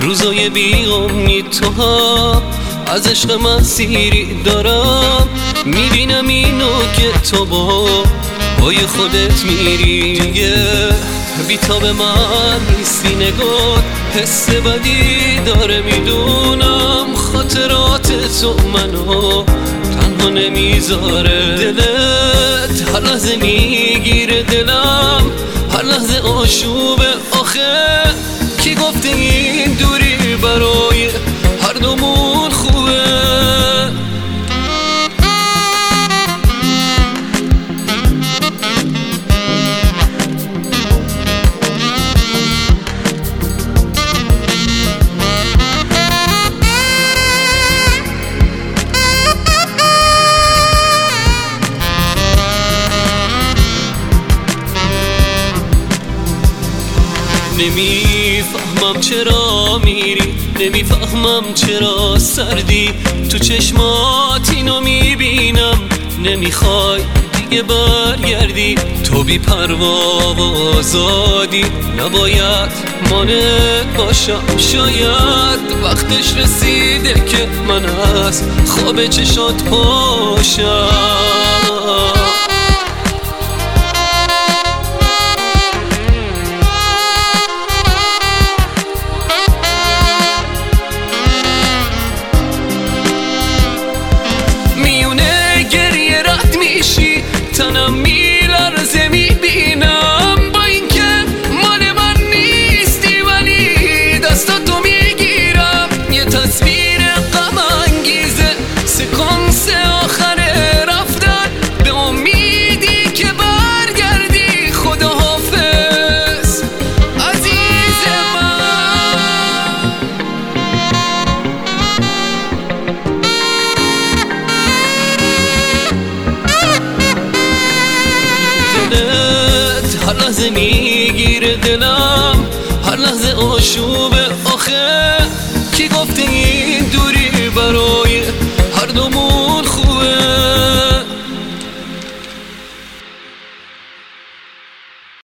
روزای بی امید تو ها از عشق من سیری دارم. میبینم اینو که تو پای خودت میری دیگه بیتاب من نیستی نگات. حس بدی داره میدونم خاطرات تو منو تنها نمیذاره. دلت هر لحظه میگیره دلم، هر لحظه آشوبه. آخه کی گفته این دوری برای هر دومون خوبه؟ نمیفهمم چرا میری، نمیفهمم چرا سردی تو چشمات اینو میبینم. نمیخوای دیگه برگردی، تو بی پروا و آزادی. نباید مانت باشم، شاید وقتش رسیده که من از خواب چشات پاشم. تنم میلرزه میبینم با اینکه مال من نیستی، ولی دستاتو میگیرم. یه تصویر غم انگیزه، سکانس آخر رفتن، به امیدی که برگردی. خداحافظ عزیز من. هر لحظه میگیره دلم، هر لحظه آشوبه. آخه کی گفته این